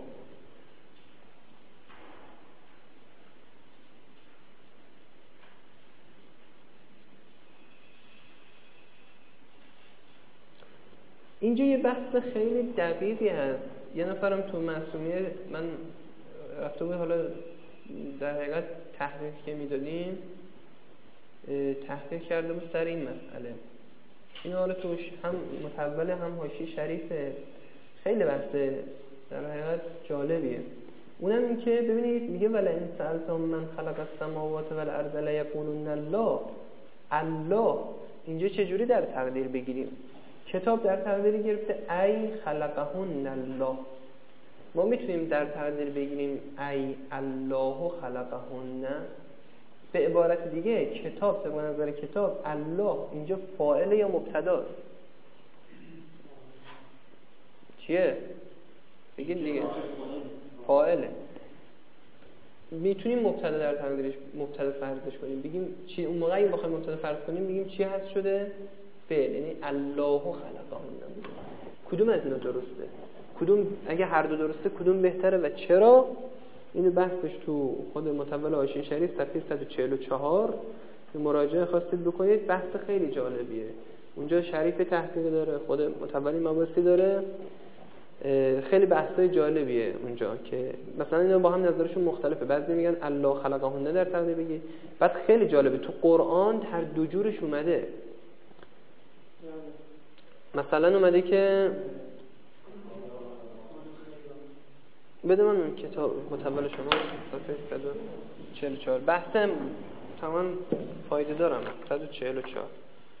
اینجا یه بحث خیلی دقیقی هست. یه نفرم تو معصومیه من رفته بود، حالا در حقیقت تحقیق که میدادیم تحقیق کرده بود سر این مسئله. این حالا توش هم متوله هم حاشیه شریفه، خیلی بحث در حقیقت جالبیه. اونم این که ببینید میگه ولا ان سألتم من خلق السماوات والارض لیقولن الله. الله اینجا چجوری در تقدیر بگیریم؟ کتاب در تقدیر گرفته ای خلقهن الله. ما میتونیم در تقدیر بگیریم ای الله خلقهن. به عبارت دیگه کتاب طبق نظر کتاب الله اینجا فاعل یا مبتداست؟ چیه؟ بگید دیگه. فاعله. میتونیم مبتدا در تقدیرش مبتدا فرضش کنیم بگیم چی؟ اون موقعی بخوایم مبتدا فرض کنیم بگیم چی هست شده؟ فعل، یعنی الله خلقهن. کدوم از اینا درسته؟ کدوم اگه هر دو درسته کدوم بهتره و چرا؟ اینو بحثش تو خود متول حاشیه شریف صفحه صد و چهل و چهار که مراجعه خواستید بکنید. بحث خیلی جالبیه. اونجا شریف تحقیق داره، خود متولی مباحثی داره، خیلی بحثای جالبیه اونجا که مثلا اینا با هم نظرشون مختلفه. بعضی میگن الله خلقهن در تقدیر بگی. بعد خیلی جالبه تو قرآن هر دو جورش اومده. مثلا اومده که بده من اون کتاب متول شما صفحه صد و چهل و چهار بحثم تمام فایده دارم. صد و چهل و چهار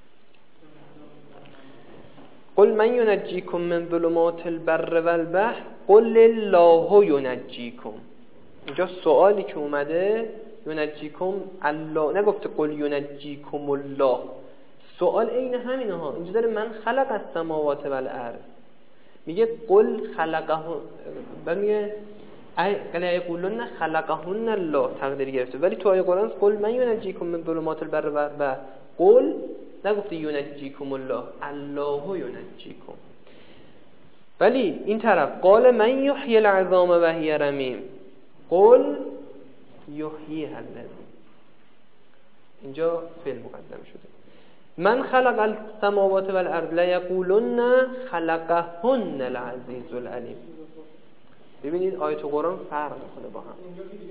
قل من ینجیکم من ظلمات البر والبحر قل الله ینجیکم. اینجا سوالی که اومده ینجیکم الله، نگفته قل ینجیکم الله. سوال عین همینه ها. اینجا داره من خلق السماوات والارض میگه قل خلقه، بعد میگه ای یقولون خلقهن الله تقدیر گرفته، ولی تو آیه قرآن قل من ینجیکم من ظلمات البر والبحر قل نگفته ینجیکم الله، الله ینجیکم. ولی این طرف قال من یحیی العظام و هی رمیم قل یحییها الذی. اینجا فعل مقدم شده. من خلق السماوات والارض لیقولن خلقهن العزیز العلیم. ببینید آیه تو قرآن فرق میکنه با هم.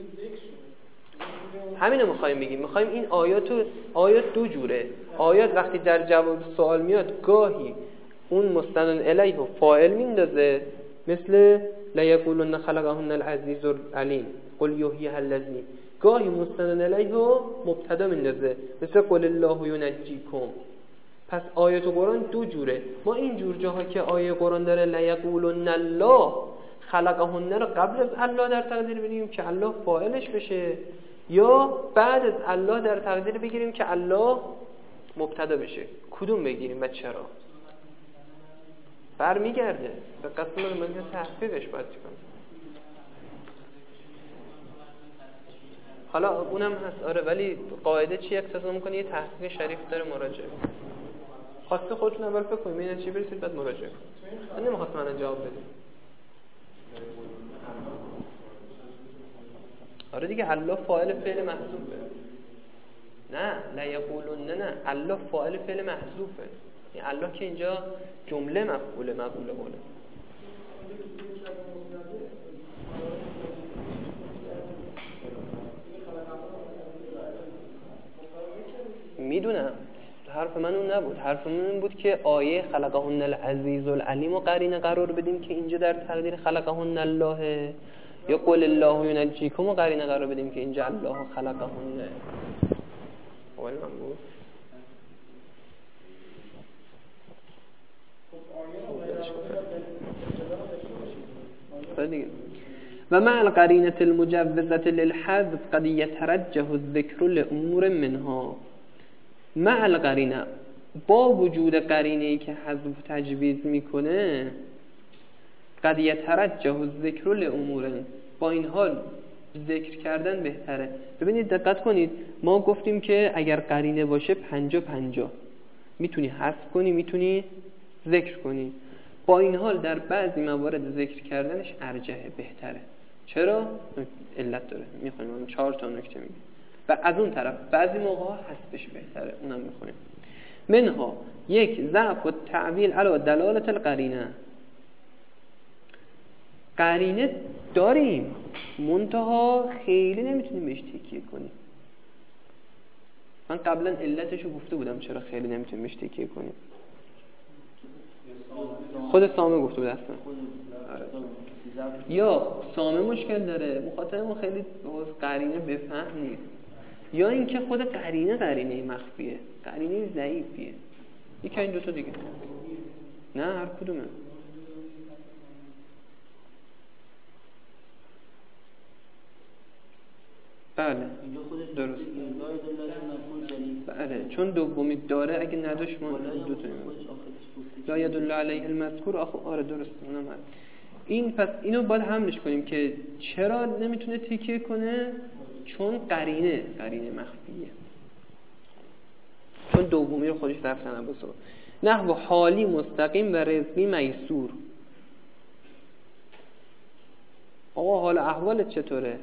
همینو میخوایم بگیم. میخوایم این آیات آیات دو جوره. آیات وقتی در جواب سوال میاد گاهی اون مستند الیه و فاعل میندازه مثل لیقولن خلقهن العزیز العلیم قل یحییها الذی. گاهی مستند الیه و مبتدا میندازه مثل قل الله ینجیکم. پس آیات قرآن دو جوره. ما این جور جاها که آیه قرآن داره لیقولن الله خلقهن رو قبل از الله در تقدیر بگیریم که الله فاعلش بشه، یا بعد از الله در تقدیر بگیریم که الله مبتدا بشه. کدوم بگیریم و چرا؟ برمیگرده به قسم ممکن تحقیقش باید کنیم. حالا اونم هست آره، ولی قاعده چی اقتضا میکنه؟ یه تحقیق شریف داره مراجعه. خواسته خودتون اول فکر کنید این چی برسید بعد مراجعه کنید. من نمیخواستم من جواب بدم. آره دیگه الله فاعل فعل محذوفه. نه لا یقولون نه نه الله فاعل فعل محذوفه. یعنی الله که اینجا جمله مفعول مقول قوله. میدونم حرف من اون نبود. حرف من این بود که آیه خلقهن العزیز العلیم و قرینه قرار بدیم که اینجا در تقدیر خلقهن الله، یا قول الله ینجیکم و قرینه قرار بدیم که اینجا الله خلقهن. اول من بود و مع القرینة المجوزة للحذف قد يترجح الذکر لأمور منها. مع القرینه، با وجود قرینه‌ای که حذف تجویز میکنه، قد یترجح الذکر لامور، با این حال ذکر کردن بهتره. ببینید دقت کنید، ما گفتیم که اگر قرینه باشه پنجا پنجا میتونی حذف کنی میتونی ذکر کنی. با این حال در بعضی موارد ذکر کردنش ارجحه، بهتره. چرا؟ علت داره، میخونیم اون چهار تا نکته میگه. و از اون طرف بعضی موقع ها حذفش بهتره، اونم میخونیم. منها یک، ضعف و تعویل علی دلالت القرینه. قرینه داریم منتها خیلی نمیتونیم بهش تکیه کنیم. من قبلا علتشو گفته بودم چرا خیلی نمیتونیم بهش تکیه کنیم. خود سامه گفته بود اصلا. یا سامه مشکل داره مخاطب ما خیلی قرینه بفهم نیست، یا اینکه خود قرینه قرینه مخفیه، قرینه ضعیفیه. یکی این دوتا دیگه. نه هر کدومه. بله درست. بله چون دومی داره، اگه نداشت ما دو تا لا یدل علیه المذکور. آره درست. اونم هست. این پس اینو باید حملش کنیم که چرا نمیتونه تکیه کنه، چون قرینه قرینه مخفیه، چون دومی رو خودش رفت تنبسه. نحو حالی مستقیم و رزقی میسور. آقا حال احوالت چطوره؟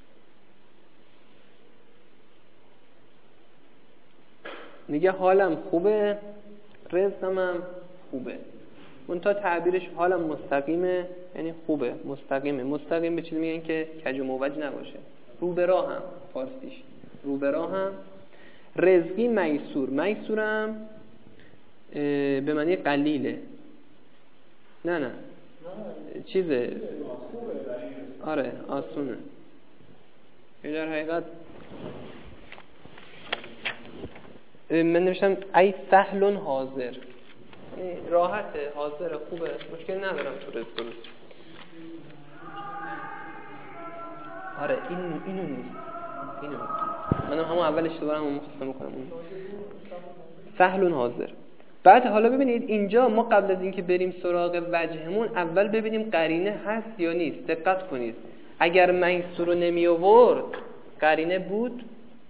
میگه حالم خوبه، رزقم هم خوبه. اون تا تعبیرش حالم مستقیمه، یعنی خوبه، مستقیمه. مستقیم به چیزی میگن که کج و موج نباشه. رو به راه هم فارسیش، رو به راه هم. رزقی میسور. میسورم به معنی قلیله. نه نه چیزه، آره آسونه. در حقیقت من نوشتم ای سهل حاضر، راحته، حاضر، خوبه، مشکل ندارم تو رزق درست. آره این اینو نیست، اینو منم همون اول اشتباهم رو مختصر میکنم. اون سهل حاضر. بعد حالا ببینید اینجا ما قبل از اینکه بریم سراغ وجهمون اول ببینیم قرینه هست یا نیست. دقت کنید اگر میسور رو نمی آورد قرینه بود،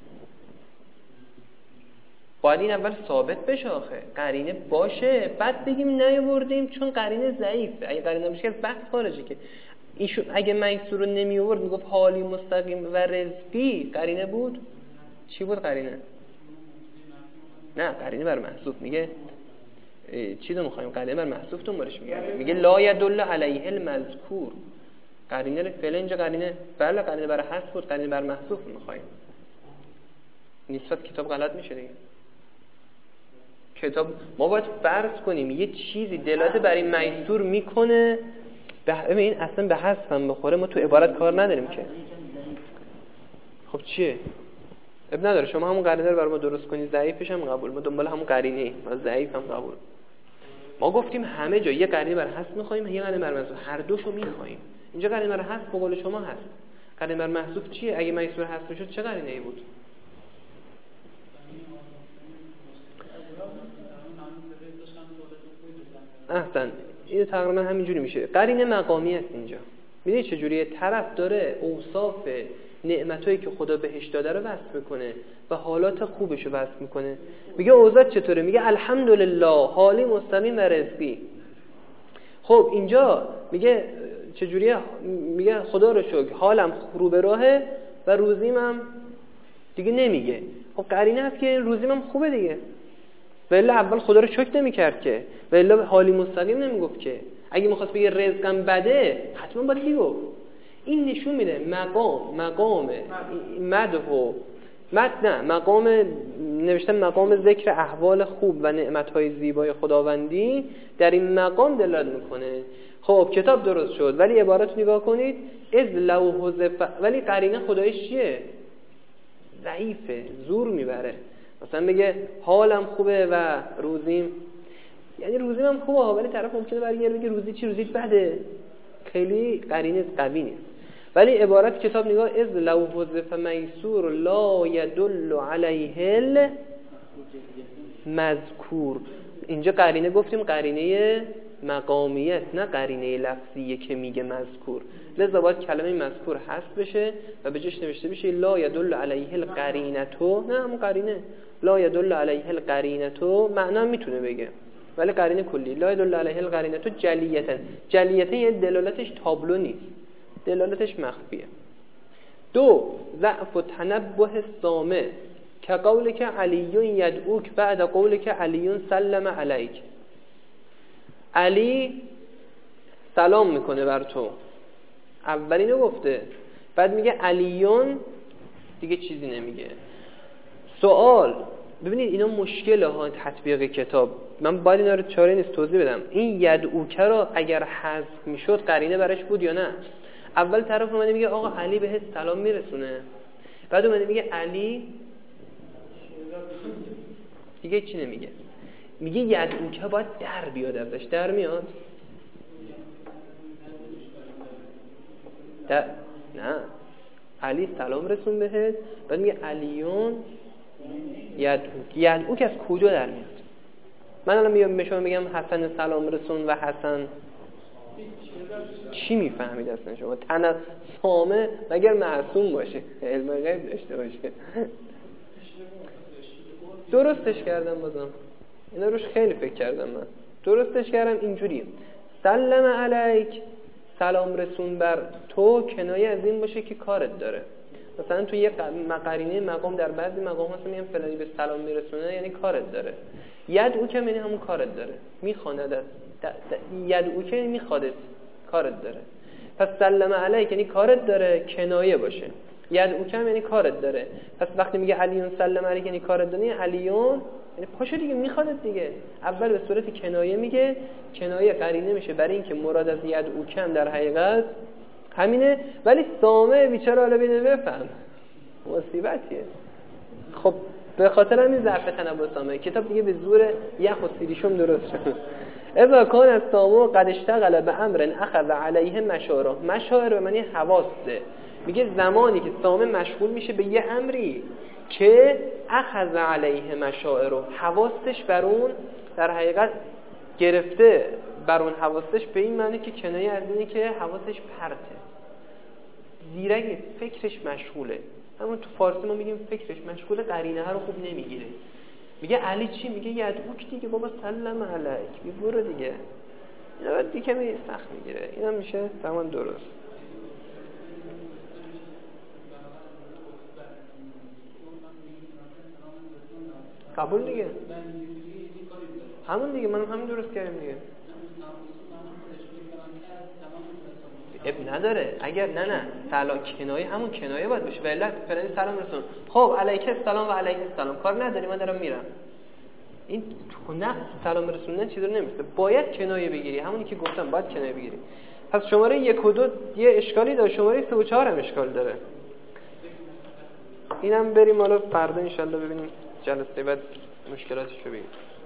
باید این اول ثابت بشه آخه قرینه باشه، بعد بگیم نیاوردیم چون قرینه ضعیفه. اگه قرینه باشه بحث خارجه که ایشون اگه میسور رو نمی آورد میگفت حالی مستقیم و رزقی، قرینه بود. چی بود قرینه؟ نه قرینه بر محذوف. میگه چی رو میخوایم؟ قرینه بر محذوف دنبالش میگه. میگه لا یدل علیه المذکور. قرینه فعل اینجا قرینه بله قرینه بر حذف بود، قرینه بر محذوف میخوایم. نسبت کتاب غلط میشه دیگه. کتاب ما باید فرض کنیم یه چیزی دلالت بر این میسور میکنه، به این اصلا به حذف هم بخوره ما تو عبارت کار نداریم که. خب چیه؟ اب نداره، شما همون قرینه رو برای ما درست کنید، ضعیفش هم قبول، ما دنبال همون قرینه ایم، ضعیف هم قبول. ما گفتیم همه جا یه قرینه بر حذف میخوایم، یه قرینه بر محذوف، هر دوشو میخوایم. اینجا قرینه بر حذف به قول شما هست. قرینه بر محذوف چیه؟ اگه میسور حذف شد چه قرینه ای بود؟ احسن، این تقریبا همینجوری میشه. قرینه مقامی است اینجا. میدونی چه جوریه؟ طرف داره اوصاف نعمتایی که خدا بهش داده رو وصف میکنه و حالات خوبش رو وصف میکنه. میگه اوضاع چطوره؟ میگه الحمدلله حالی مستقیم و رزقی. خب اینجا میگه چه جوریه؟ میگه خدا رو شکر حالم رو به راهه و روزیم هم دیگه نمیگه. خب قرینه هست که روزیم هم خوبه دیگه. ولی اول خدا رو شکر نمی‌کرد که، ولی حالی مستقیم نمیگفت که. اگه می‌خواست بگه رزقم بده حتما باید میگفت. این نشون میده مقام مقام مدح و مد نه مقام نوشتن مقام ذکر احوال خوب و نعمت‌های زیبای خداوندی در این مقام دلالت میکنه. خب کتاب درست شد ولی عبارت نگاه کنید از لو حذف، ولی قرینه خدایش چیه؟ ضعیفه، زور میبره. مثلا بگه حالم خوبه و روزیم، یعنی روزیم هم خوبه ولی طرف ممکنه برگرده بگه روزی چی؟ روزی بده. خیلی قرینه قوی نیست. ولی عبارت کتاب نگاه از لو حذف میسور لا یدل علیه المذکور. اینجا قرینه گفتیم قرینه مقامیت نه قرینه لفظیه که میگه مذکور، لذا باید کلمه مذکور حذف بشه و به جاش نوشته بشه لا یدل علیه القرینتو، نه همون قرینه لا یدل علیه القرینتو معنا میتونه بگه ولی قرینه کلی لا یدل علیه القرینتو جلیتا. جلیتا یه دلالتش تابلو نیست، دلالتش مخفیه. دو ضعف و تنبه سامع که قول که علیون یدعوک بعد قول که علیون سلم علیک. علی سلام میکنه بر تو، اولینو گفته، بعد میگه علیون، دیگه چیزی نمیگه. سوال، ببینید اینا مشکله ها تطبیق کتاب، من باید اینا رو چاره نیست توضیح بدم. این یدعوک رو اگر حذف میشد قرینه برش بود یا نه؟ اول طرف اومده میگه آقا علی بهت سلام میرسونه، بعد اومده میگه علی، دیگه چی نمیگه، میگه یدعوک باید در بیاد ازش. در میاد؟ در نه، علی سلام رسون بهت، بعد میگه علیون یدعوک. یدعوک از کجا در میاد؟ من الان میام به شما میگم حسن سلام رسون و حسن چی میفهمید اصلا شما؟ تن سامه مگر معصوم باشه، علم غیب داشته باشه؟ درستش کردم، بازم اینا روش خیلی فکر کردم، من درستش کردم. اینجوری سلم علیک، سلام رسون بر تو، کنایه از این باشه که کارت داره. مثلا تو یه قرینه مقام در بعضی مقام هست میگن فلانی به سلام میرسونه، یعنی کارت داره. یدعوک یعنی همون کارت داره، میخواندت. یدعوک یعنی میخوادت، کارت داره. پس سلم علیک یعنی کارت داره، کنایه باشه. یدعوک یعنی کارت داره، پس وقتی میگه علیون سلم علیک یعنی کارت داره، علیون یعنی پاشو دیگه، میخوادت دیگه. اول به صورت کنایه میگه، کنایه قرینه میشه برای اینکه مراد از یدعوک در حقیقت همینه، ولی سامع بیچاره حالا بینه بفهم مصیبتیه. خب به خاطر همین ضعف تنبه سامع کتاب دیگه به زور یخ و سیریشم درست شد. اذا کان السامع قد اشتغل به امر اخذ علیه مشاعره، مشاعر به معنی حواسه، میگه زمانی که سامع مشغول میشه به یه امری که اخذ علیه مشاعره، حواسش بر اون در حقیقت گرفته، بر اون حواسش به این معنی که کنایه از اینه که حواسش پرته، زیرک نیست، فکرش مشغوله. همون تو فارسی ما میگیم فکرش مشغوله، قرینه ها رو خوب نمیگیره. میگه علی چی؟ میگه یدعوک دیگه بابا، سلم علیک، بی برو دیگه. اینا باید دیگه کمی سخت میگیره، اینا میشه تمام درست. قبول دیگه، همون دیگه، من همین درست کردم دیگه. اب نداره اگر نه نه سلام کنایه همون کنایه باید باشه. ولله فرنده سلام رسون، خب علیک السلام و علیک السلام، کار نداری من دارم میرم. این نه سلام رسوندن چیزی رو نمیشه، باید کنایه بگیری، همونی که گفتم باید کنایه بگیری. پس شماره یک و دو یه اشکالی داره، شماره سه و چهار هم اشکال داره. اینم بریم حالا فردا ان شاء الله ببینیم جلسه بعد مشکلاتش رو ببینیم.